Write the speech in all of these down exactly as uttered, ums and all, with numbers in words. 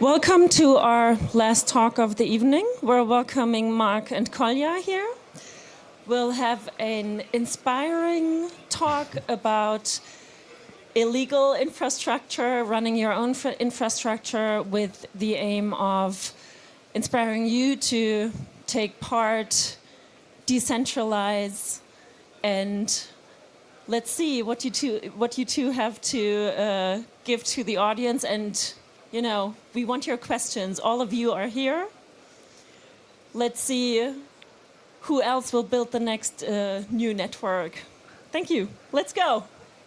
Welcome to our last talk of the evening. We're welcoming Mark and Kolja here. We'll have an inspiring talk about illegal infrastructure, running your own infrastructure with the aim of inspiring you to take part, decentralize, and let's see what you two, what you two have to uh, give to the audience. And, you know, we want your questions. All of you are here. Let's see who else will build the next uh, new network. Thank you. Let's go.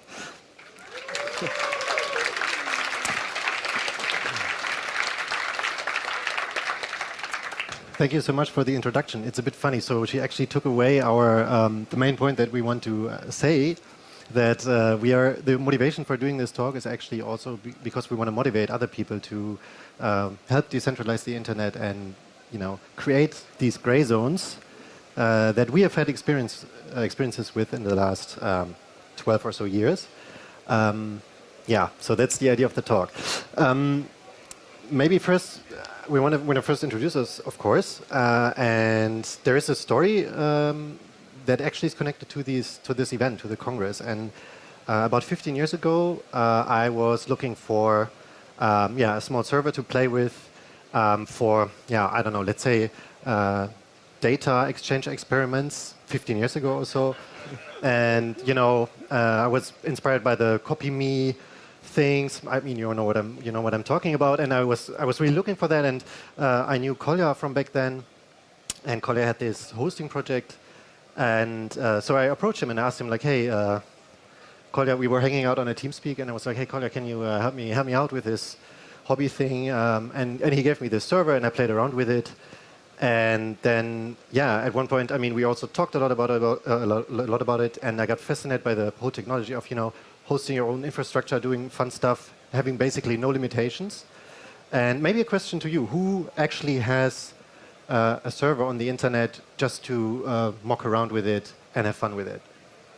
Thank you so much for the introduction. It's a bit funny. So she actually took away our um, the main point that we want to uh, say, that uh, we are the motivation for doing this talk is actually also be because we want to motivate other people to um, help decentralize the internet and you know create these gray zones uh, that we have had experience uh, experiences with in the last um, twelve or so years. Um, yeah, so that's the idea of the talk. Um, maybe first. We want to, want to first introduce us, of course, uh, and there is a story um, that actually is connected to these to this event, to the Congress. And uh, about fifteen years ago, uh, I was looking for um, yeah a small server to play with um, for yeah I don't know, let's say uh, data exchange experiments. fifteen years ago or so, and you know uh, I was inspired by the CopyMe things. I mean, you know what I'm, you know what I'm talking about. And I was, I was really looking for that. And uh, I knew Kolja from back then, and Kolja had this hosting project. And uh, so I approached him and asked him, like, "Hey, uh, Kolja, we were hanging out on a TeamSpeak, and I was like, "Hey, Kolja, can you uh, help me, help me out with this hobby thing?" Um, and and he gave me this server, and I played around with it. And then, yeah, at one point, I mean, we also talked a lot about, about uh, a, lot, a lot about it, and I got fascinated by the whole technology of, you know, hosting your own infrastructure, doing fun stuff, having basically no limitations. And maybe a question to you, who actually has uh, a server on the internet just to uh, mock around with it and have fun with it?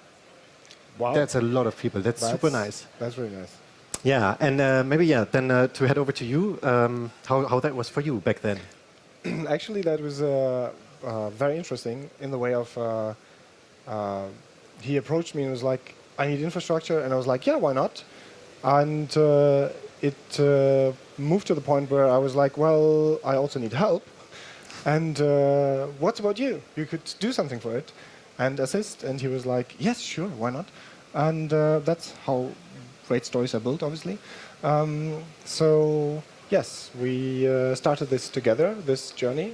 Wow. That's a lot of people. That's, That's super nice. That's really nice. Yeah, and uh, maybe, yeah, then uh, to head over to you, um, how, how that was for you back then. Actually, that was uh, uh, very interesting in the way of uh, uh, he approached me and was like, "I need infrastructure," and I was like, "Yeah, why not?" And uh, it uh, moved to the point where I was like, "Well, I also need help, and uh, what about you? You could do something for it and assist." And he was like, "Yes, sure, why not?" And uh, that's how great stories are built, obviously. Um, so. Yes, we uh, started this together, this journey,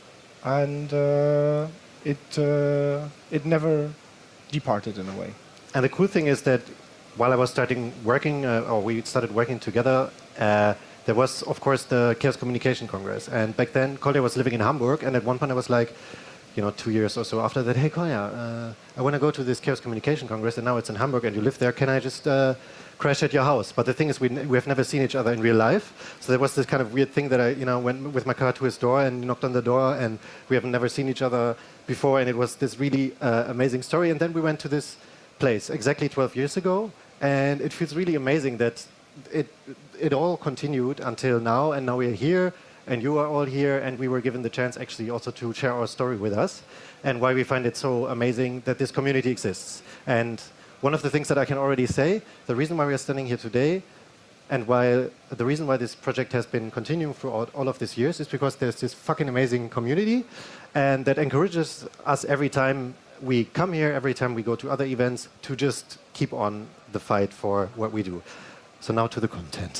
and uh, it uh, it never departed in a way. And the cool thing is that while I was starting working, uh, or we started working together, uh, there was, of course, the Chaos Communication Congress. And back then, Kolja was living in Hamburg, and at one point I was like, you know, two years or so after that, "Hey, Kolja, uh, I want to go to this Chaos Communication Congress, and now it's in Hamburg, and you live there. Can I just uh, crash at your house?" But the thing is, we, we have never seen each other in real life. So there was this kind of weird thing that I, you know, went with my car to his door and knocked on the door, and we have never seen each other before, and it was this really uh, amazing story. And then we went to this place exactly twelve years ago, and it feels really amazing that it it all continued until now, and now we're here. And you are all here, and we were given the chance actually also to share our story with us, and why we find it so amazing that this community exists. And one of the things that I can already say, the reason why we are standing here today, and why the reason why this project has been continuing throughout all of these years, is because there's this fucking amazing community, and that encourages us every time we come here, every time we go to other events, to just keep on the fight for what we do. So now to the content.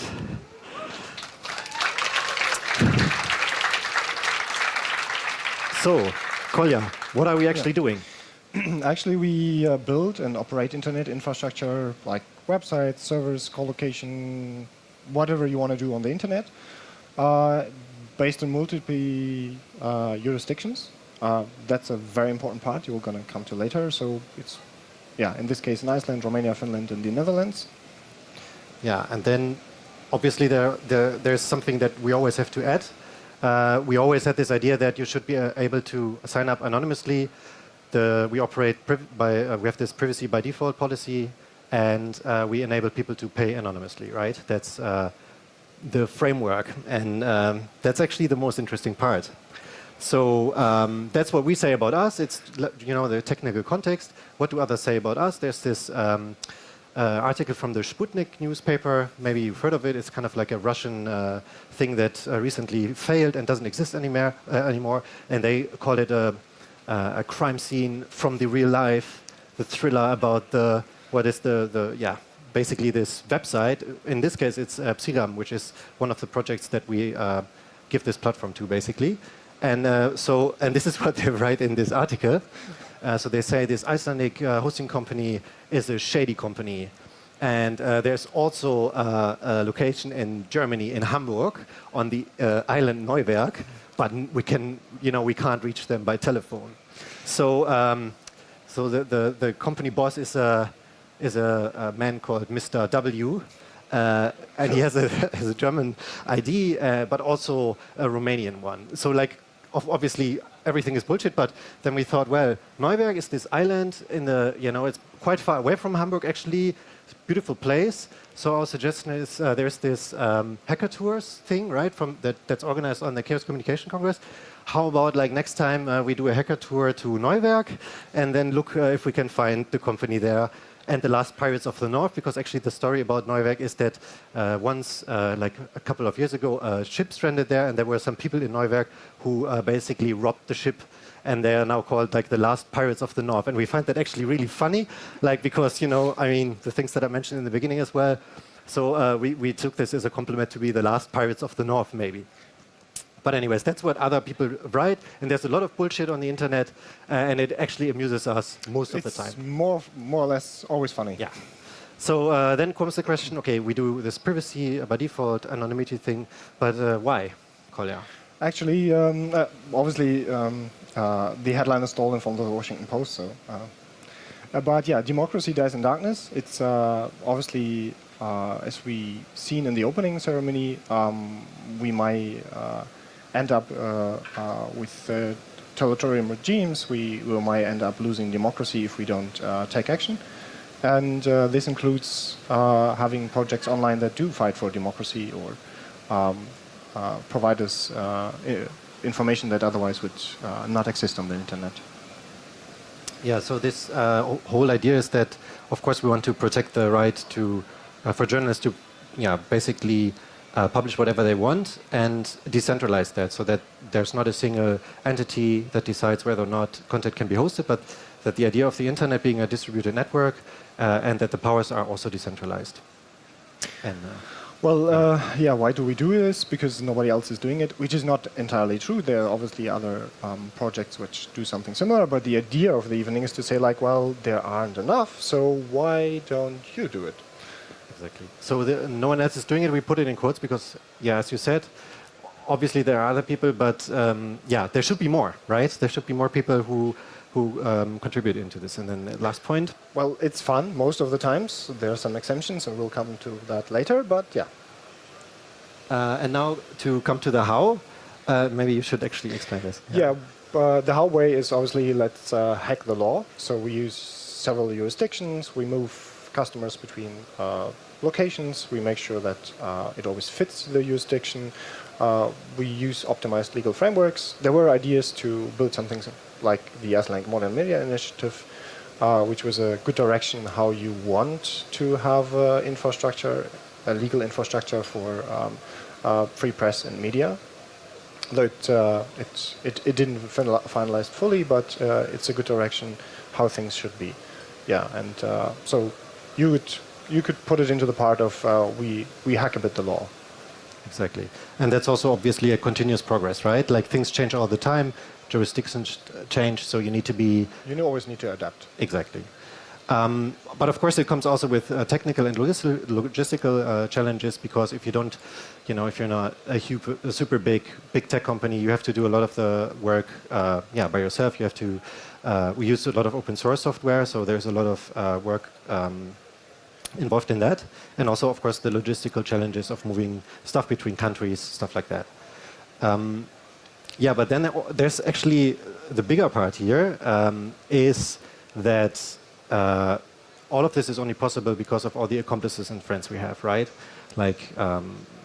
So, Kolja, what are we actually Yeah. doing? Actually, we uh, build and operate internet infrastructure like websites, servers, colocation, whatever you want to do on the internet, uh, based on multiple uh, jurisdictions. Uh, that's a very important part you're going to come to later. So it's, yeah, in this case, in Iceland, Romania, Finland, and the Netherlands. Yeah, and then obviously there, there there's something that we always have to add. Uh, we always had this idea that you should be uh, able to sign up anonymously. The, we operate by uh, we have this privacy by default policy, and uh, we enable people to pay anonymously. Right? That's uh, the framework, and um, that's actually the most interesting part. So um, that's what we say about us. It's, you know, the technical context. What do others say about us? There's this um, uh, article from the Sputnik newspaper. Maybe you've heard of it. It's kind of like a Russian uh, thing that uh, recently failed and doesn't exist anymore. Uh, anymore. And they call it a, uh, a crime scene from the real life, the thriller about the, what is the, the yeah, basically this website. In this case, it's uh, Psiram, which is one of the projects that we uh, give this platform to, basically. And uh, so, and this is what they write in this article. Uh, so they say this Icelandic uh, hosting company is a shady company. And uh, there's also uh, a location in Germany, in Hamburg, on the uh, island Neuwerk, but we can, you know, we can't reach them by telephone. So, um, so the, the, the company boss is a, is a, a man called Mister W. Uh, and he has a, has a German I D, uh, but also a Romanian one. So, like, obviously everything is bullshit, but then we thought, well, Neuwerk is this island in the, you know, it's quite far away from Hamburg, actually. It's a beautiful place. So our suggestion is uh, there's this um, hacker tours thing, right, from that, that's organized on the Chaos Communication Congress. How about, like, next time uh, we do a hacker tour to Neuwerk and then look uh, if we can find the company there. And the last Pirates of the North, because actually the story about Neuwerk is that uh, once, uh, like a couple of years ago, a ship stranded there, and there were some people in Neuwerk who uh, basically robbed the ship, and they are now called like the last Pirates of the North. And we find that actually really funny, like because, you know, I mean, the things that I mentioned in the beginning as well. So uh, we, we took this as a compliment to be the last Pirates of the North, maybe. But anyways, that's what other people write, and there's a lot of bullshit on the internet, uh, and it actually amuses us most it's of the time. It's more, more or less always funny. Yeah. So uh, then comes the question, okay, we do this privacy uh, by default anonymity thing, but uh, why, Kolja? Actually, um, uh, obviously, um, uh, the headline is stolen from the Washington Post, so. Uh, uh, but yeah, democracy dies in darkness. It's uh, obviously, uh, as we seen in the opening ceremony, um, we might uh, end up uh, uh, with uh, totalitarian regimes. We, we might end up losing democracy if we don't uh, take action. And uh, this includes uh, having projects online that do fight for democracy or um, uh, provide us uh, information that otherwise would uh, not exist on the internet. Yeah, so this uh, whole idea is that, of course, we want to protect the right to, uh, for journalists to, yeah, basically uh, publish whatever they want and decentralize that, so that there's not a single entity that decides whether or not content can be hosted, but that the idea of the internet being a distributed network uh, and that the powers are also decentralized. And, uh, well, uh, yeah, why do we do this? Because nobody else is doing it, which is not entirely true. There are obviously other um, projects which do something similar, but the idea of the evening is to say, like, well, there aren't enough, so why don't you do it? Exactly. So the, no one else is doing it. We put it in quotes because, yeah, as you said, obviously there are other people, but um, yeah, there should be more, right? There should be more people who who um, contribute into this. And then the last point. Well, it's fun most of the times. There are some exceptions, and we'll come to that later, but yeah. Uh, and now to come to the how, uh, maybe you should actually explain this. Yeah, yeah uh, the how way is obviously let's uh, hack the law. So we use several jurisdictions. We move customers between uh, locations. We make sure that uh, it always fits the jurisdiction. Uh, we use optimized legal frameworks. There were ideas to build something like the Icelandic Modern Media Initiative, uh, which was a good direction how you want to have uh, infrastructure, a legal infrastructure for um, uh, free press and media. Though it, uh, it, it, it didn't finalize fully, but uh, it's a good direction how things should be. Yeah, and uh, so you would you could put it into the part of uh, we we hack a bit the law. Exactly, and that's also obviously a continuous progress, right? Like things change all the time. Jurisdictions change, so you need to be... You always need to adapt. Exactly. Um, but of course it comes also with uh, technical and logistical, logistical uh, challenges, because if you don't, you know, if you're not a, super, a super big, big tech company, you have to do a lot of the work, uh, yeah, by yourself. You have to, uh, we use a lot of open source software, so there's a lot of uh, work um, involved in that. And also, of course, the logistical challenges of moving stuff between countries, stuff like that. Um, Yeah, but then there's actually the bigger part here um, is that uh, all of this is only possible because of all the accomplices and friends we have, right? Like um,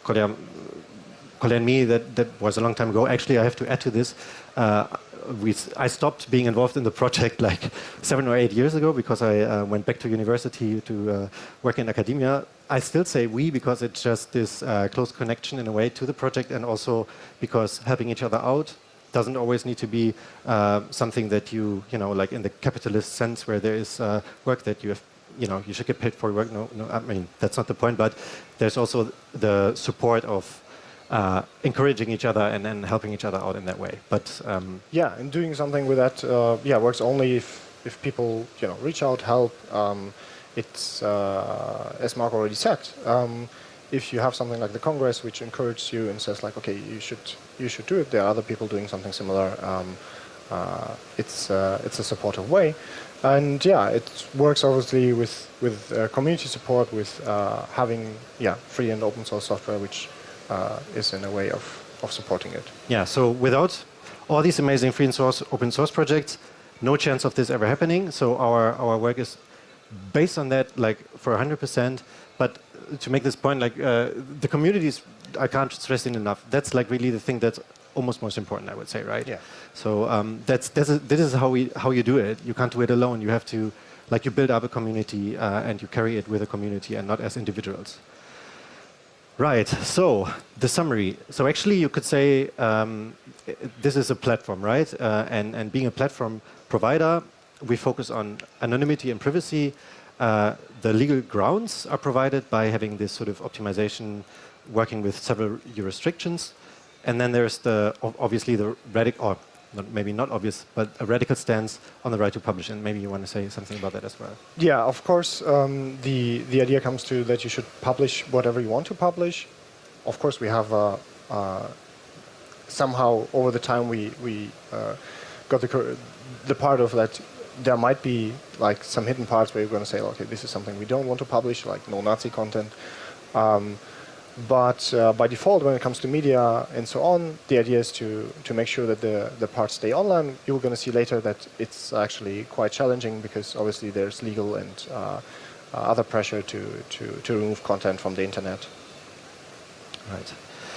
Kolja, Kolja and me, that, that was a long time ago. Actually, I have to add to this. Uh, we, I stopped being involved in the project like seven or eight years ago because I uh, went back to university to uh, work in academia. I still say we because it's just this uh, close connection in a way to the project, and also because helping each other out doesn't always need to be uh, something that you, you know, like in the capitalist sense where there is uh, work that you have, you know, you should get paid for work. No, no, I mean, that's not the point, but there's also the support of uh, encouraging each other and then helping each other out in that way. But um, yeah, and doing something with that, uh, yeah, works only if, if people, you know, reach out, help. Um, it's, uh, as Mark already said, um, if you have something like the Congress which encourages you and says like, okay, you should you should do it. There are other people doing something similar. Um, uh, it's uh, it's a supportive way, and yeah, it works obviously with with uh, community support, with uh, having yeah free and open source software, which uh, is in a way of of supporting it. Yeah. So without all these amazing free and source open source projects, no chance of this ever happening. So our our work is based on that, like for one hundred percent. But to make this point, like uh, the communities, I can't stress it enough. That's like really the thing that's almost most important, I would say, right? Yeah. So um, that's, that's a, this is how we how you do it. You can't do it alone. You have to, like, you build up a community uh, and you carry it with a community and not as individuals. Right. So the summary. So actually, you could say um, this is a platform, right? Uh, and and being a platform provider, we focus on anonymity and privacy. Uh, the legal grounds are provided by having this sort of optimization, working with several restrictions, and then there's the obviously the radical, or not, maybe not obvious, but a radical stance on the right to publish. And maybe you want to say something about that as well. Yeah, of course. Um, the the idea comes to that you should publish whatever you want to publish. Of course, we have uh, uh, somehow over the time we we uh, got the the part of that. There might be like some hidden parts where you're going to say, okay, this is something we don't want to publish, like no Nazi content. Um, but uh, by default, when it comes to media and so on, the idea is to to make sure that the the parts stay online. You're going to see later that it's actually quite challenging because obviously there's legal and uh, uh, other pressure to to to remove content from the internet. Right.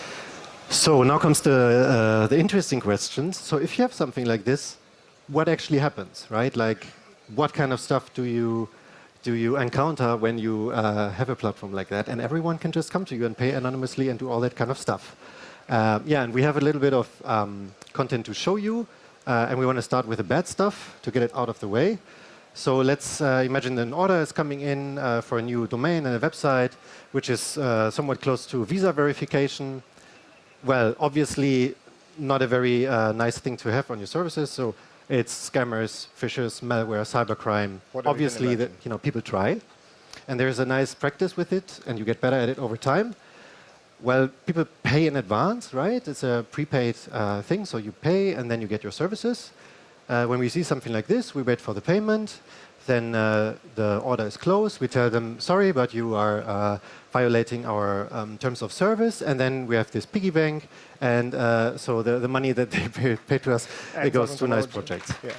So now comes the uh, the interesting questions. So if you have something like this, what actually happens, right? Like, what kind of stuff do you do you encounter when you uh, have a platform like that? And everyone can just come to you and pay anonymously and do all that kind of stuff. Uh, yeah, and we have a little bit of um, content to show you, uh, and we want to start with the bad stuff to get it out of the way. So let's uh, imagine an order is coming in uh, for a new domain and a website, which is uh, somewhat close to visa verification. Well, obviously not a very uh, nice thing to have on your services. So it's scammers, phishers, malware, cybercrime. Whatever Obviously, that you know people try, and there's a nice practice with it, and you get better at it over time. Well, people pay in advance, right? It's a prepaid uh, thing, so you pay and then you get your services. Uh, when we see something like this, we wait for the payment. Then uh, the order is closed. We tell them, sorry, but you are uh, violating our um, terms of service. And then we have this piggy bank. And uh, so the, the money that they pay, pay to us, And it goes to nice technology. projects. Yeah.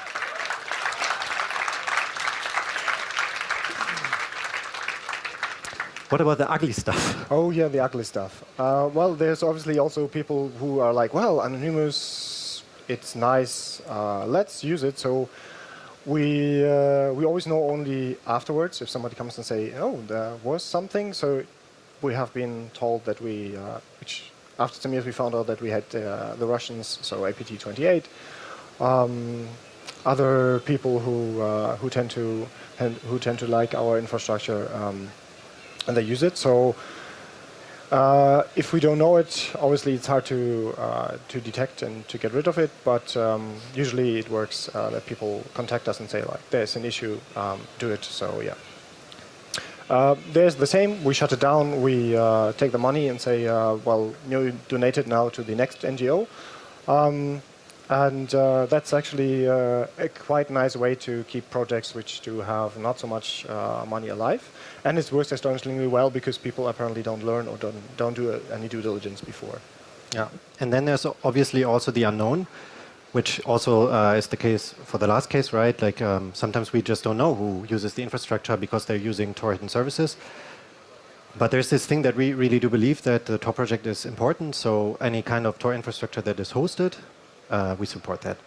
What about the ugly stuff? Oh yeah, the ugly stuff. Uh, well, there's obviously also people who are like, well, anonymous, it's nice, uh, let's use it. So we uh, we always know only afterwards if somebody comes and say, oh, there was something. So we have been told that we, uh, which after some years we found out that we had uh, the Russians, so A P T twenty-eight, um, other people who uh, who tend to who tend to like our infrastructure. Um, And they use it. So uh, if we don't know it, obviously it's hard to uh, to detect and to get rid of it. But um, usually it works uh, that people contact us and say like, "There's an issue, um, do it." So yeah. Uh, there's the same. We shut it down. We uh, take the money and say, uh, "Well, you donate it now to the next N G O." Um, And uh, that's actually uh, a quite nice way to keep projects which do have not so much uh, money alive. And it works astonishingly well because people apparently don't learn or don't, don't do uh, any due diligence before. Yeah. And then there's obviously also the unknown, which also uh, is the case for the last case, right? Like um, sometimes we just don't know who uses the infrastructure because they're using Tor hidden services. But there's this thing that we really do believe that the Tor project is important. So any kind of Tor infrastructure that is hosted, uh, we support that.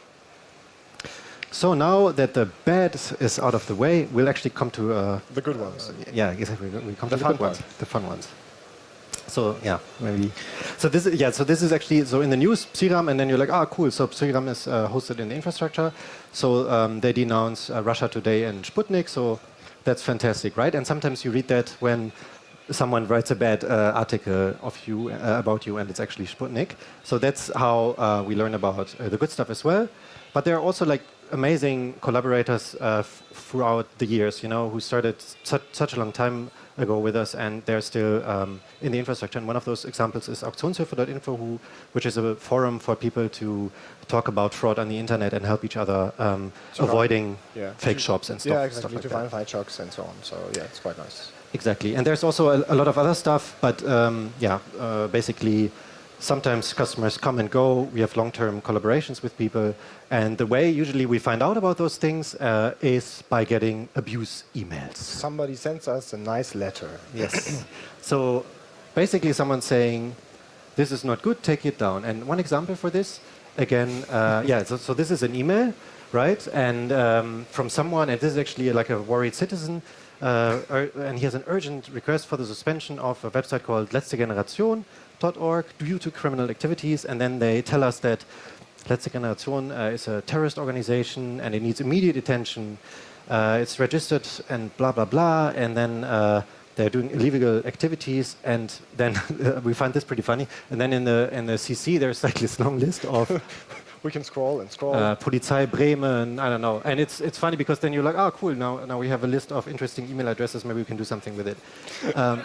So now that the bad is out of the way, we'll actually come to uh, The good ones. uh, yeah, exactly. We come The to the fun good ones, part. the fun ones. So yeah, maybe. So this is, yeah. So this is actually so in the news, Psiram, and then you're like, ah, cool. So Psiram is uh, hosted in the infrastructure. So um, they denounce uh, Russia Today and Sputnik. So that's fantastic, right? And sometimes you read that when someone writes a bad uh, article of you uh, about you, and it's actually Sputnik. So that's how uh, we learn about uh, the good stuff as well. But there are also like amazing collaborators uh, f throughout the years, you know, who started such, such a long time ago with us, and they're still um, in the infrastructure. And one of those examples is auktionshilfe dot info, who, which is a forum for people to talk about fraud on the internet and help each other um, So avoiding Yeah. fake To- shops and stuff, Yeah, stuff exactly. like To that. find fight shocks and so on. So yeah, it's quite nice. Exactly. And there's also a, a lot of other stuff, but um, yeah, uh, basically sometimes customers come and go. We have long-term collaborations with people. And the way usually we find out about those things uh, is by getting abuse emails. Somebody sends us a nice letter. Yes. So basically someone saying, this is not good, take it down. And one example for this, again, uh, yeah, so, so this is an email, right? And um, from someone, and this is actually like a worried citizen, uh, ur- and he has an urgent request for the suspension of a website called letzte generation dot org due to criminal activities. And then they tell us that Letzte Generation uh, is a terrorist organization and it needs immediate attention. Uh, it's registered and blah, blah, blah. And then uh, they're doing illegal activities. And then we find this pretty funny. And then in the, in the C C, there's like this long list of We can scroll and scroll. uh, Polizei Bremen, I don't know. And it's, it's funny because then you're like, oh, cool, now, now we have a list of interesting email addresses. Maybe we can do something with it. Um,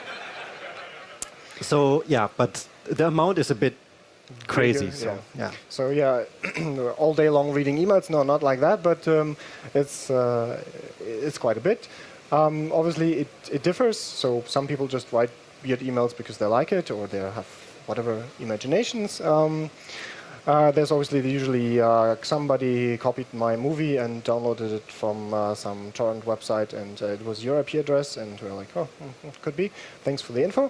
so, yeah, but the amount is a bit crazy. Bigger, So, yeah. So yeah, all day long reading emails. No, not like that, but um, it's uh, it's quite a bit. Um, obviously, it, it differs. So some people just write weird emails because they like it, or they have whatever imaginations. Um, uh, there's obviously the usually uh, somebody copied my movie and downloaded it from uh, some torrent website, and uh, it was your I P address, and we're like, oh, mm, it could be. Thanks for the info.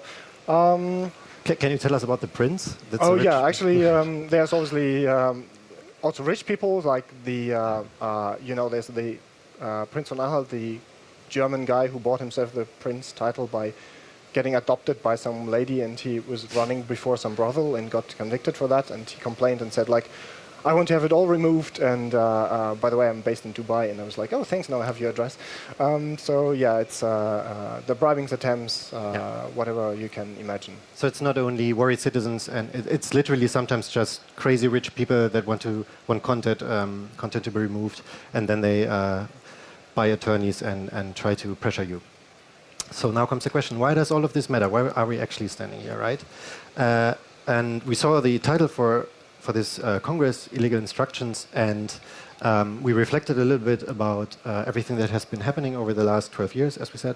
Um, Ca- Can you tell us about the prince? That's oh a rich- yeah, actually, um, there's obviously um, also rich people like the uh, uh, you know there's the uh, Prince von Anhalt, the German guy who bought himself the prince title by getting adopted by some lady, and he was running before some brothel and got convicted for that, and he complained and said like, I want to have it all removed, and uh, uh, by the way, I'm based in Dubai. And I was like, oh, thanks, now I have your address. Um, so yeah, it's uh, uh, the bribing attempts, uh, Yeah. whatever you can imagine. So it's not only worried citizens, and it, it's literally sometimes just crazy rich people that want to want content um, content to be removed, and then they uh, buy attorneys and, and try to pressure you. So now comes the question: why does all of this matter? Why are we actually standing here, right? Uh, and we saw the title for for this uh, Congress, illegal instructions, and um, we reflected a little bit about uh, everything that has been happening over the last twelve years, as we said,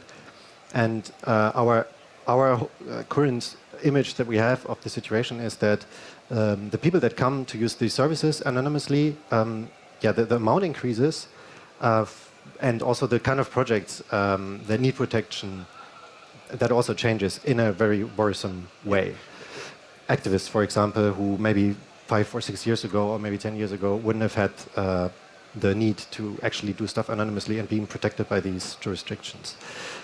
and uh, our our uh, current image that we have of the situation is that um, the people that come to use these services anonymously, um, yeah, the, the amount increases, uh, f- and also the kind of projects um, that need protection, that also changes in a very worrisome way. Activists, for example, who maybe five or six years ago, or maybe ten years ago, wouldn't have had uh, the need to actually do stuff anonymously and being protected by these jurisdictions.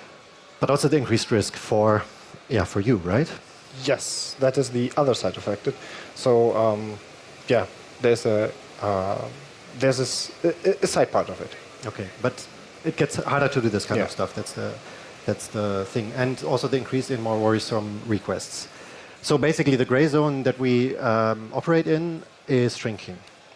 But also the increased risk for, yeah, for you, right? Yes, that is the other side of it. So um, yeah, there's a uh, there's a, s- a- a side part of it. Okay, but it gets harder to do this kind Yeah. of stuff. That's the that's the thing, and also the increase in more worrisome requests. So basically, the gray zone that we um, operate in is shrinking.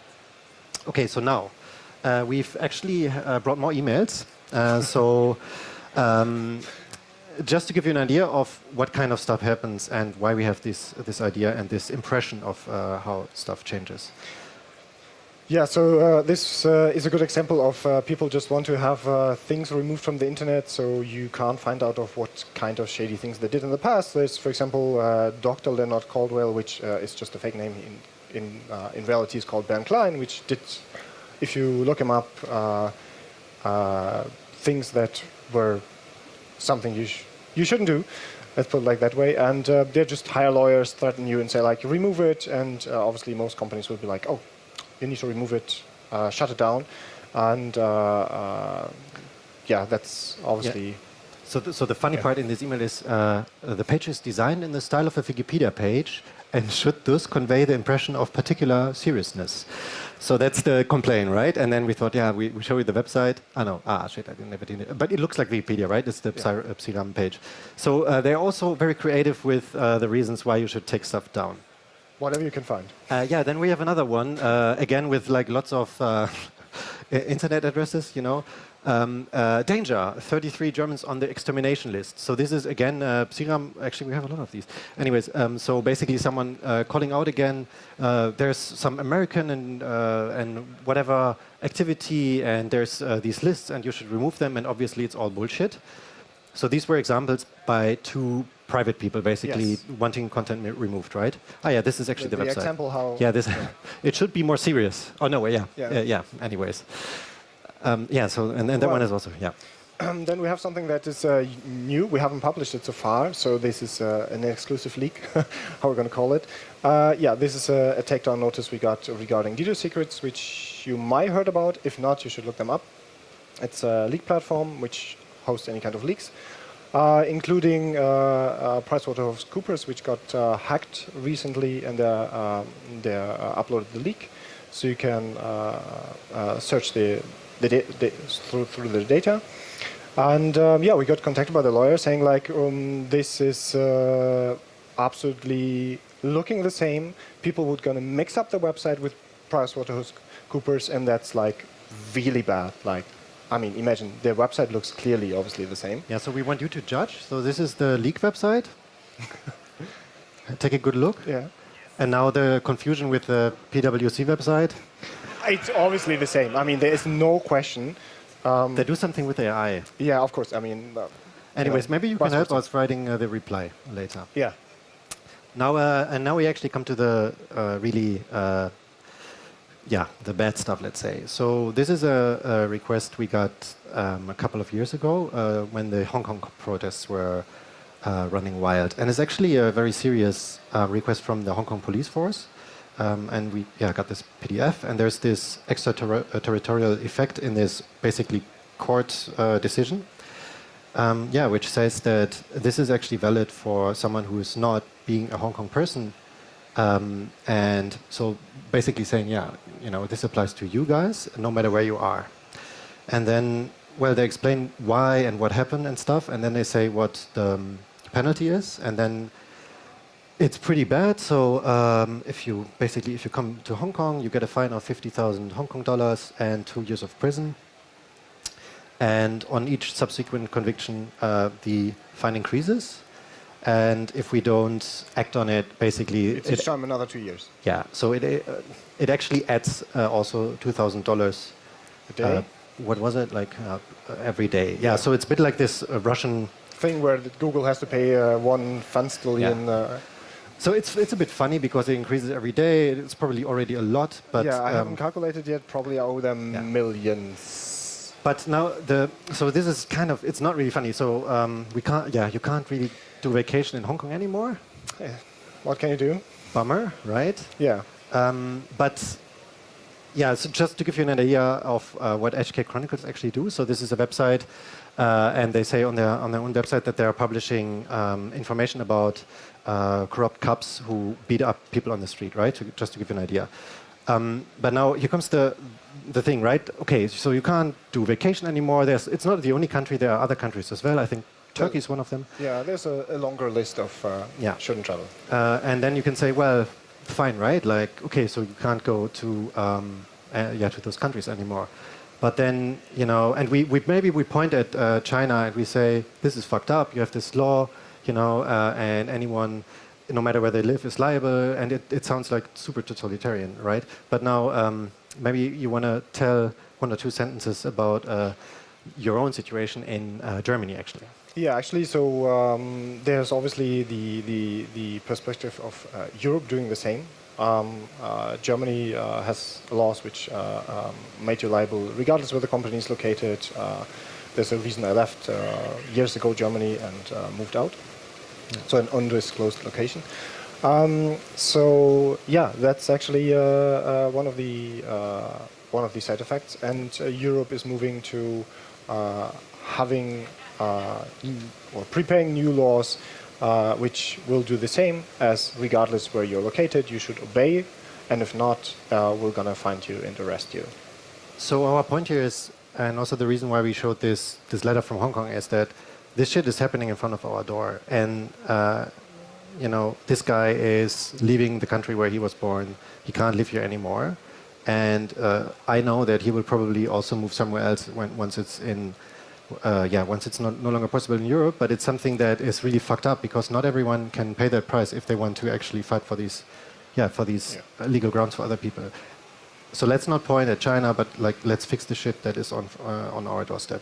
Okay, so now uh, we've actually uh, brought more emails. Uh, so um, just to give you an idea of what kind of stuff happens and why we have this this idea and this impression of uh, how stuff changes. Yeah, so uh, this uh, is a good example of uh, people just want to have uh, things removed from the internet, so you can't find out of what kind of shady things they did in the past. There's, for example, uh, Doctor Leonard Caldwell, which uh, is just a fake name. In in, uh, in reality, is called Bernd Klein, which did, if you look him up, uh, uh, things that were something you sh you shouldn't do. Let's put it like that way. And uh, they just hire lawyers, threaten you, and say like, remove it. And uh, obviously, most companies will be like, oh, you need to remove it, uh, shut it down, and uh, uh, yeah, that's obviously. Yeah. So, th so the funny Yeah. part in this email is uh, the page is designed in the style of a Wikipedia page and should thus convey the impression of particular seriousness. So that's the complaint, right? And then we thought, yeah, we, we show you the website. Ah, no, ah, shit, I didn't never did it. But it looks like Wikipedia, right? It's the Yeah. yeah. Psiram page. So uh, they're also very creative with uh, the reasons why you should take stuff down. Whatever you can find. Uh, yeah, then we have another one, uh, again with like lots of uh, internet addresses, you know. Um, uh, danger, thirty-three Germans on the extermination list. So this is again, uh, Psiram, actually we have a lot of these. Anyways, um, so basically someone uh, calling out again, uh, there's some American and, uh, and whatever activity and there's uh, these lists and you should remove them and obviously it's all bullshit. So these were examples by two private people basically Yes. wanting content removed, right? Ah yeah, this is actually The, the, the website. example how. Yeah, this it should be more serious. Oh no, yeah, Yeah. yeah. yeah anyways, um, yeah. So and, and that Well, one is also yeah. Um, then we have something that is uh, new. We haven't published it so far, so this is uh, an exclusive leak, how we're going to call it. Uh, yeah, this is a, a takedown notice we got regarding DDoS secrets, which you might heard about. If not, you should look them up. It's a leak platform which hosts any kind of leaks, uh, including uh, uh, PricewaterhouseCoopers, which got uh, hacked recently, and they uh, they uh, uploaded the leak, so you can uh, uh, search the, the, da the through through the data. And um, yeah, we got contacted by the lawyer saying like, um, this is uh, absolutely looking the same. People would gonna mix up the website with PricewaterhouseCoopers, and that's like really bad. Like, I mean, imagine their website looks clearly, obviously the same. Yeah. So we want you to judge. So this is the leak website. Take a good look. Yeah, And now the confusion with the P W C website. it's obviously the same. I mean, there is no question. Um, They do something with A I. yeah, of course. I mean, uh, Anyways, know, maybe you can help buzzwords. us writing uh, the reply later. Yeah. Now, uh, and now we actually come to the uh, really, uh, yeah, the bad stuff, let's say. So this is a, a request we got um, a couple of years ago uh, when the Hong Kong protests were uh, running wild. And it's actually a very serious uh, request from the Hong Kong police force. Um, and we yeah, got this P D F, and there's this extraterritorial effect in this basically court uh, decision. Um, yeah, which says that this is actually valid for someone who is not being a Hong Kong person, um, and so basically saying, yeah, you know, this applies to you guys, no matter where you are. And then, well, they explain why and what happened and stuff, and then they say what the um, penalty is, and then it's pretty bad. So um, if you basically if you come to Hong Kong, you get a fine of fifty thousand Hong Kong dollars and two years of prison. And on each subsequent conviction, uh, the fine increases. And if we don't act on it, basically, It's it, each time another two years. yeah. So it uh, it actually adds uh, also two thousand dollars. A day. What was it like uh, every day? Yeah, Yeah. So it's a bit like this uh, Russian. Thing where the Google has to pay uh, one fanstillion. Yeah. Uh, So it's it's a bit funny because it increases every day. It's probably already a lot, but yeah, I um, haven't calculated yet. Probably I owe them Yeah. millions. But now the so this is kind of it's not really funny. So um, we can't yeah you can't really do vacation in Hong Kong anymore. Yeah. What can you do? Bummer, right? Yeah. Um, but yeah, so just to give you an idea of uh, what H K Chronicles actually do. So this is a website, uh, and they say on their on their own website that they are publishing um, information about uh, corrupt cops who beat up people on the street, right? To, just to give you an idea. Um, but now here comes the the thing, right? Okay, so you can't do vacation anymore. There's it's not the only country. There are other countries as well. I think Turkey is one of them. Yeah, there's a, a longer list of uh, Yeah. shouldn't travel. Uh, and then you can say, well, fine, right? Like, okay, so you can't go to um, uh, yeah to those countries anymore. But then you know, and we, we maybe we point at uh, China and we say this is fucked up. You have this law, you know, uh, and anyone, no matter where they live, is liable. And it, it sounds like super totalitarian, right? But now um, maybe you want to tell one or two sentences about uh, your own situation in uh, Germany, actually. Yeah, actually, so um, there's obviously the, the, the perspective of uh, Europe doing the same. Um, uh, Germany uh, has laws which uh, um, made you liable regardless where the company is located, uh, there's a reason I left uh, years ago Germany and uh, moved out. Yeah. So an undisclosed location. Um, so yeah, that's actually uh, uh, one of the uh, one of the side effects. And uh, Europe is moving to uh, having uh, or preparing new laws uh, which will do the same as regardless where you're located, you should obey. And if not, uh, we're going to find you and arrest you. So our point here is, and also the reason why we showed this this letter from Hong Kong is that this shit is happening in front of our door. And, uh, you know, this guy is leaving the country where he was born. He can't live here anymore. And uh, I know that he will probably also move somewhere else when, once it's in, uh, yeah, once it's not, no longer possible in Europe. But it's something that is really fucked up because not everyone can pay that price if they want to actually fight for these, yeah, for these yeah. legal grounds for other people. So let's not point at China, but like let's fix the shit that is on uh, on our doorstep.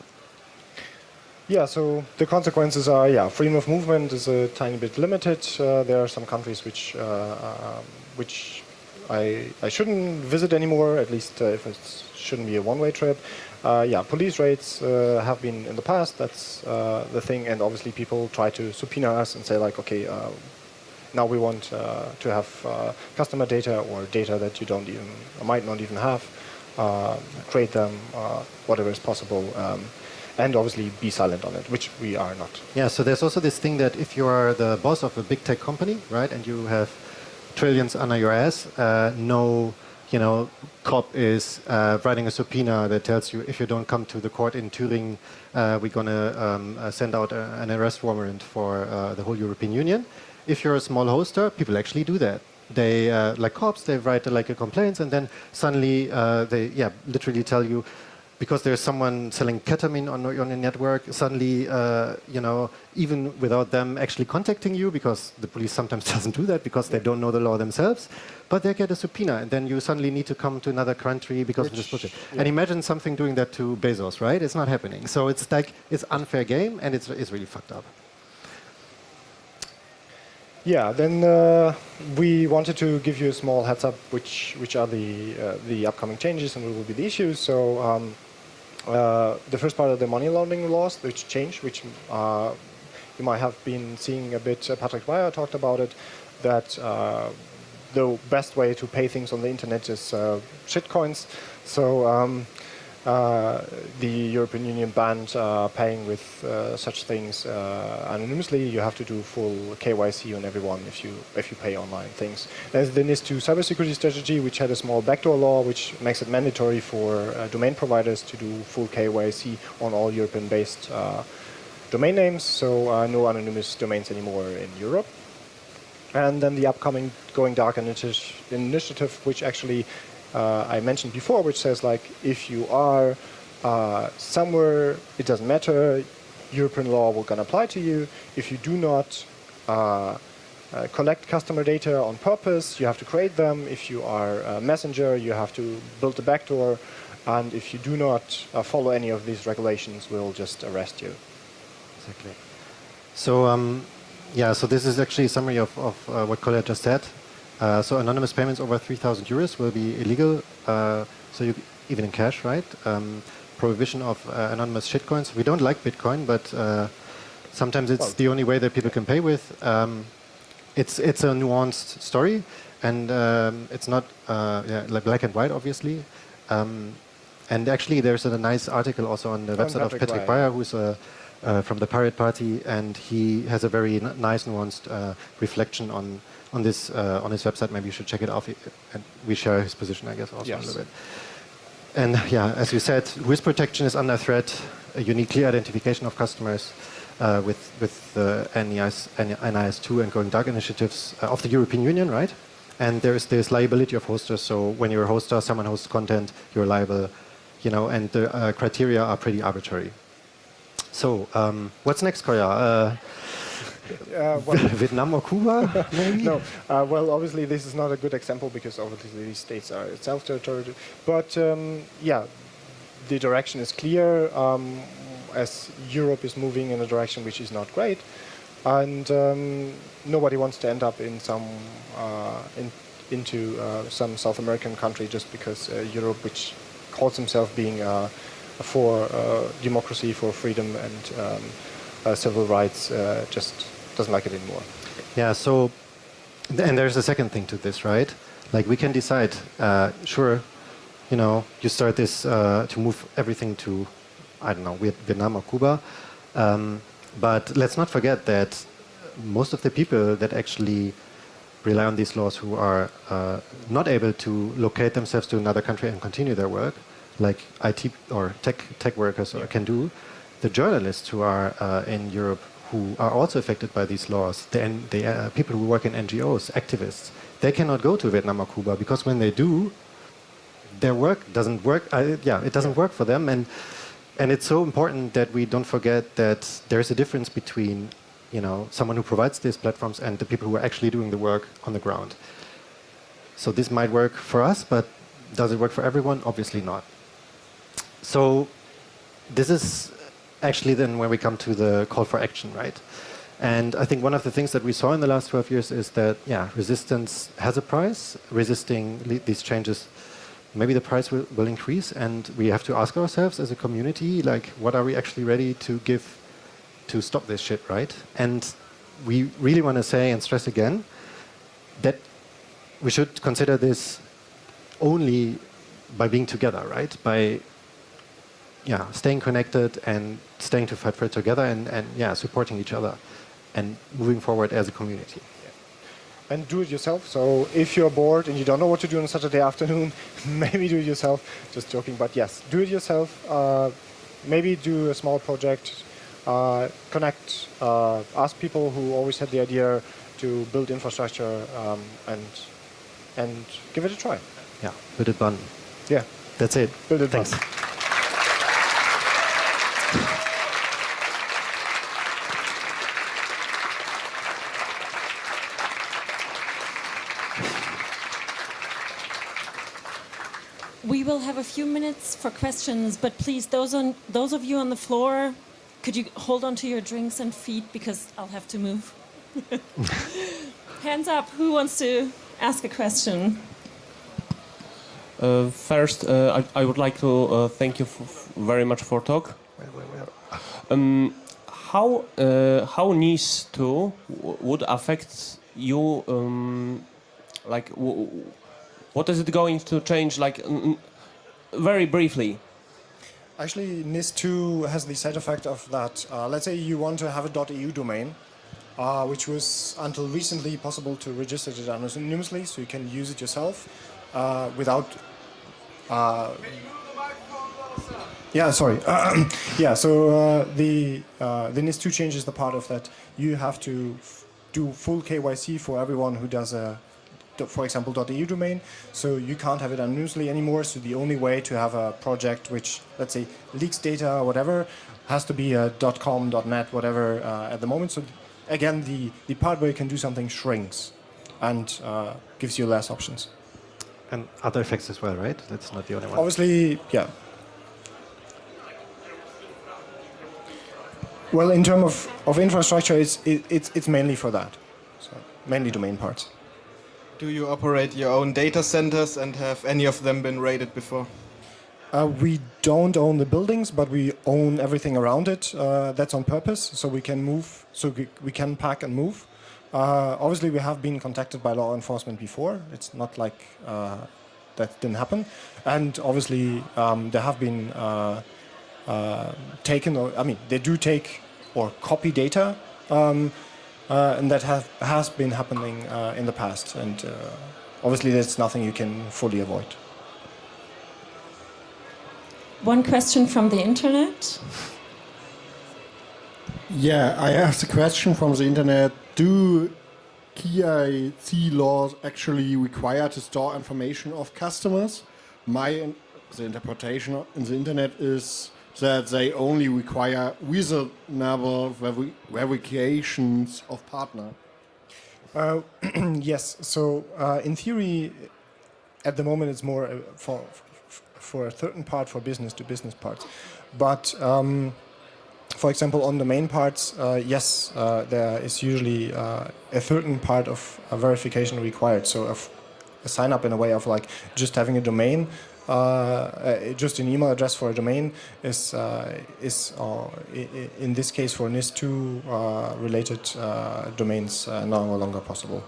Yeah, so the consequences are, yeah, freedom of movement is a tiny bit limited. Uh, there are some countries which uh, um, which I I shouldn't visit anymore, at least uh, if it shouldn't be a one-way trip. Uh, yeah, police raids uh, have been in the past. That's uh, the thing, and obviously people try to subpoena us and say like, okay. Uh, Now we want uh, to have uh, customer data or data that you don't even, or might not even have, uh, create them, uh, whatever is possible, um, and obviously be silent on it, which we are not. Yeah, so there's also this thing that if you are the boss of a big tech company, right, and you have trillions under your ass, uh, no, you know, cop is uh, writing a subpoena that tells you if you don't come to the court in Turing, uh, we're going to um, uh, send out a, an arrest warrant for uh, the whole European Union. If you're a small hoster, people actually do that. They, uh, like cops, they write uh, like a complaint, and then suddenly uh, they, yeah, literally tell you, because there's someone selling ketamine on, on a network, suddenly, uh, you know, even without them actually contacting you, because the police sometimes doesn't do that because they don't know the law themselves, but they get a subpoena, and then you suddenly need to come to another country because Which, of this bullshit. Yeah. And imagine something doing that to Bezos, right? It's not happening. So it's like, it's unfair game, and it's, it's really fucked up. Yeah, then uh, we wanted to give you a small heads up, which which are the uh, the upcoming changes and what will be the issues. So um, uh, the first part of the money laundering laws, which changed, which uh, you might have been seeing a bit. Uh, Patrick Weyer talked about it, that uh, the best way to pay things on the internet is uh, shitcoins. So. Um, Uh, the European Union banned uh, paying with uh, such things uh, anonymously. You have to do full K Y C on everyone if you if you pay online things. There's the NIS two cybersecurity strategy, which had a small backdoor law, which makes it mandatory for uh, domain providers to do full K Y C on all European-based uh, domain names. So uh, no anonymous domains anymore in Europe. And then the upcoming Going Dark initi- initiative, which actually Uh, I mentioned before, which says like if you are uh, somewhere, it doesn't matter, European law will gonna apply to you. If you do not uh, uh, collect customer data on purpose, you have to create them. If you are a messenger, you have to build a backdoor. And if you do not uh, follow any of these regulations, we'll just arrest you. Exactly. So um, yeah, so this is actually a summary of, of uh, what Kolja just said. Uh, so anonymous payments over three thousand euros will be illegal, uh, so you, even in cash, right? Um, prohibition of uh, anonymous shitcoins. We don't like Bitcoin, but uh, sometimes it's well, the only way that people can pay with. Um, it's it's a nuanced story, and um, it's not uh, yeah, like black and white, obviously. Um, and actually, there's a nice article also on the website Patrick of Patrick Weyer, who's a, uh, from the Pirate Party, and he has a very n- nice, nuanced uh, reflection on. On this uh, on his website, maybe you should check it out. And we share his position, I guess, also yes. a little bit. And yeah, as you said, W I S protection is under threat. Uh, you need clear identification of customers uh, with with the N I S, N I S two and Going Dark initiatives uh, of the European Union, right? And there is this liability of hosters. So when you're a hoster, someone hosts content, you're liable, you know. And the uh, criteria are pretty arbitrary. So um, what's next, Kolja? Uh, Uh, well, Vietnam or Cuba, maybe? No. Uh, well, obviously, this is not a good example because obviously these states are self-territorial. But um, yeah, the direction is clear um, as Europe is moving in a direction which is not great, and um, nobody wants to end up in some uh, in, into uh, some South American country just because uh, Europe, which calls himself being a for uh, democracy, for freedom and um, uh, civil rights, uh, just doesn't like it anymore. Yeah, so, and there's a second thing to this, right? Like we can decide, uh, sure, you know, you start this uh, to move everything to, I don't know, Vietnam or Cuba. Um, but let's not forget that most of the people that actually rely on these laws who are uh, not able to locate themselves to another country and continue their work, like I T or tech tech workers or can do, the journalists who are uh, in Europe who are also affected by these laws, the, the uh, people who work in N G Os, activists, they cannot go to Vietnam or Cuba because when they do, their work doesn't work. Uh, yeah, it doesn't work for them, and and it's so important that we don't forget that there is a difference between, you know, someone who provides these platforms and the people who are actually doing the work on the ground. So this might work for us, but does it work for everyone? Obviously not. So this is actually then where we come to the call for action, right? And I think one of the things that we saw in the last twelve years is that, yeah, resistance has a price. Resisting le- these changes, maybe the price will, will increase, and we have to ask ourselves as a community, like, what are we actually ready to give to stop this shit, right? And we really want to say and stress again that we should consider this only by being together, right? By yeah, staying connected and staying to fight for it together and, and yeah, supporting each other and moving forward as a community. Yeah. And do it yourself. So if you're bored and you don't know what to do on a Saturday afternoon, maybe do it yourself. Just joking, but yes, do it yourself. Uh, maybe do a small project. Uh, connect, uh, ask people who always had the idea to build infrastructure um, and and give it a try. Yeah, build it bun. Yeah, that's it. Build it Thanks. Bun. We will have a few minutes for questions, but please, those on those of you on the floor, could you hold on to your drinks and feet because I'll have to move. Hands up, who wants to ask a question? Uh, first, uh, I, I would like to uh, thank you f very much for talk. Um, how uh, how NIS two w would affect you? Um, like, w what is it going to change? Like, mm, very briefly. Actually, NIS two has the side effect of that. Uh, let's say you want to have a .eu domain, uh, which was until recently possible to register it anonymously, so you can use it yourself uh, without. Uh, yeah, sorry. yeah, so uh, the uh, the NIS two changes the part of that. You have to f do full K Y C for everyone who does a, for example, .eu domain. So you can't have it anonymously anymore. So the only way to have a project which, let's say, leaks data or whatever, has to be a .com, .net, whatever uh, at the moment. So again, the, the part where you can do something shrinks and uh, gives you less options. And other effects as well, right? That's not the only one. Obviously, yeah. Well, in terms of, of infrastructure, it's, it, it's, it's mainly for that. So mainly domain parts. Do you operate your own data centers and have any of them been raided before? Uh, we don't own the buildings, but we own everything around it. Uh, that's on purpose, so we can move, so we, we can pack and move. Uh, obviously, we have been contacted by law enforcement before. It's not like uh, that didn't happen. And obviously, um, there have been uh, uh, taken, or I mean, they do take or copy data. Um, Uh, and that have, has been happening uh, in the past, and uh, obviously that's nothing you can fully avoid. One question from the internet. Yeah, I asked a question from the internet. Do K I C laws actually require to store information of customers? My the interpretation in the internet is that they only require reasonable veri verifications of partner. Uh, yes, so uh, in theory, at the moment it's more uh, for, for a certain part for business to business parts. But um, for example, on the main parts, uh, yes, uh, there is usually uh, a certain part of a verification required. So a, a sign up in a way of like just having a domain uh, uh, just an email address for a domain is uh, is uh, i- i- in this case for N I S two uh, related uh, domains uh, no longer possible.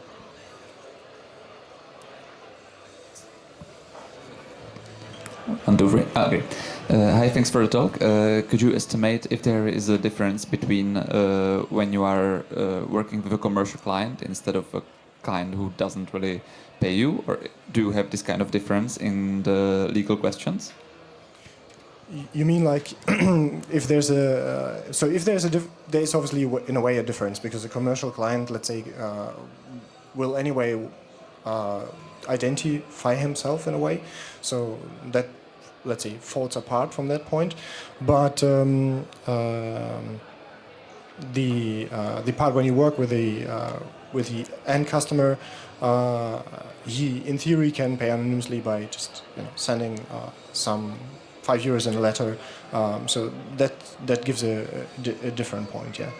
Anduvri. Ah, okay. Uh, hi, thanks for the talk. Uh, could you estimate if there is a difference between uh, when you are uh, working with a commercial client instead of a client who doesn't really pay you, or do you have this kind of difference in the legal questions? Y- You mean like if there's a uh, so if there's a dif- there's obviously w- in a way a difference because a commercial client, let's say, uh, will anyway uh, identify himself in a way, so that let's say falls apart from that point, but um, um, the uh, the part when you work with the uh, with the end customer, uh, he in theory can pay anonymously by just you know, sending uh, some five euros in a letter. Um, so that that gives a, a, di- a different point. Yeah.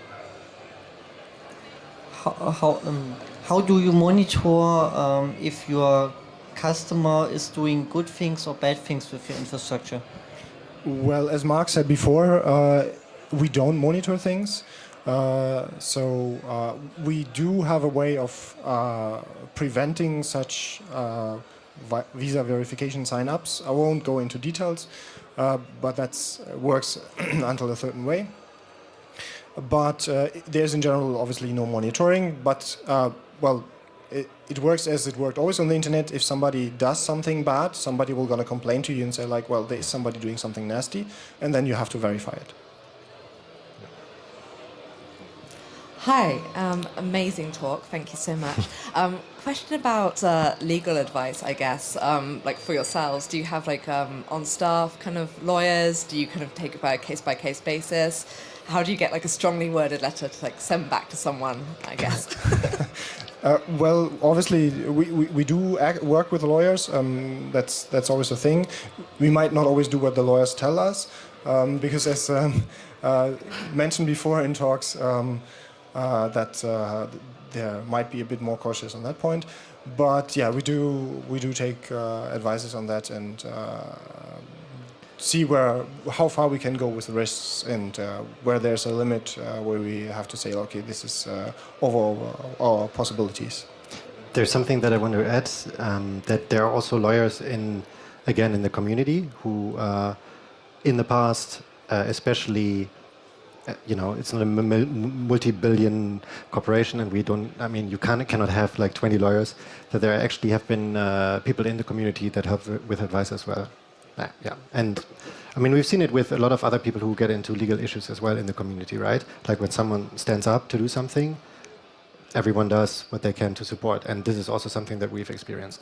How how, um, how do you monitor um, if your customer is doing good things or bad things with your infrastructure? Well, as Mark said before, uh, we don't monitor things. Uh, so uh, we do have a way of uh, preventing such uh, vi- visa verification sign-ups. I won't go into details, uh, but that works until a certain way. But uh, there's in general obviously no monitoring. But uh, well, it, it works as it worked always on the internet. If somebody does something bad, somebody will gonna complain to you and say like, well, there's somebody doing something nasty, and then you have to verify it. Hi, um, amazing talk. Thank you so much. Um, question about uh, legal advice, I guess, um, like for yourselves. Do you have like um, on staff kind of lawyers? Do you kind of take it by a case by case basis? How do you get like a strongly worded letter to like send back to someone, I guess? Uh, well, obviously, we, we, we do act, work with lawyers. Um, that's that's always a thing. We might not always do what the lawyers tell us, um, because as um, uh, mentioned before in talks, um, uh, that uh, there might be a bit more cautious on that point. But yeah, we do we do take uh, advices on that and uh, see where how far we can go with the risks and uh, where there's a limit uh, where we have to say, okay, this is uh, over our possibilities. There's something that I want to add, um, that there are also lawyers in, again, in the community who, uh, in the past, uh, especially, uh, you know, it's not a m- m- multi-billion corporation, and we don't. I mean, you can cannot have like twenty lawyers. That there actually have been uh, people in the community that help w- with advice as well. Uh, yeah, and I mean, we've seen it with a lot of other people who get into legal issues as well in the community, right? Like when someone stands up to do something, everyone does what they can to support, and this is also something that we've experienced.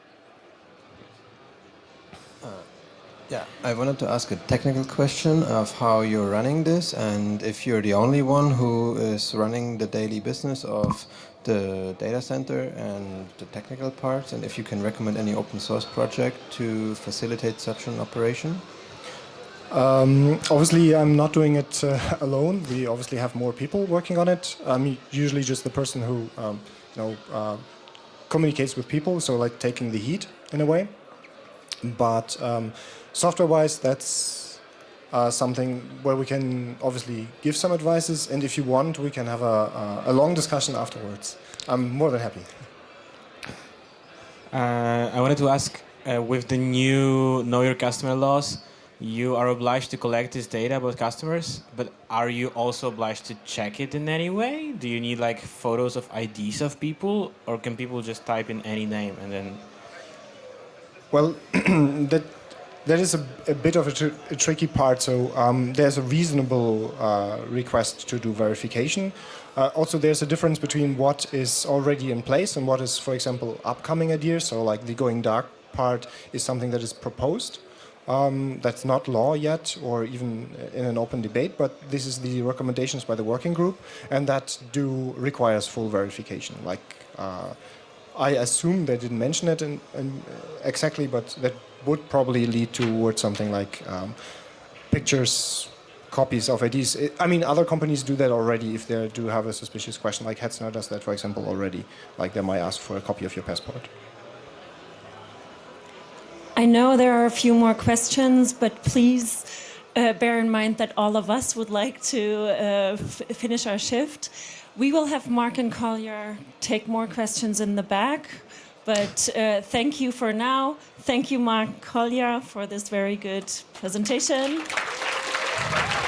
Yeah, I wanted to ask a technical question of how you're running this, and if you're the only one who is running the daily business of the data center and the technical parts, and if you can recommend any open source project to facilitate such an operation. Um, obviously, I'm not doing it uh, alone. We obviously have more people working on it. I'm usually just the person who, um, you know, uh, communicates with people, so like taking the heat in a way. But um, software-wise, that's uh, something where we can obviously give some advices, and if you want, we can have a, a, a long discussion afterwards. I'm more than happy. Uh, I wanted to ask, uh, with the new Know Your Customer laws, you are obliged to collect this data about customers, but are you also obliged to check it in any way? Do you need like photos of I Ds of people, or can people just type in any name and then? Well, that that is a, a bit of a, tr- a tricky part. So um, there's a reasonable uh, request to do verification. Uh, also, there's a difference between what is already in place and what is, for example, upcoming ideas. So like the going dark part is something that is proposed. Um, that's not law yet or even in an open debate, but this is the recommendations by the working group, and that do requires full verification. Like uh, I assume they didn't mention it in, in exactly, but that would probably lead towards something like um, pictures, copies of I Ds. I mean, other companies do that already if they do have a suspicious question, like Hetzner does that, for example, already. Like they might ask for a copy of your passport. I know there are a few more questions, but please uh, bear in mind that all of us would like to uh, f finish our shift. We will have Mark and Collier take more questions in the back, but uh, thank you for now. Thank you, Mark Collier, for this very good presentation.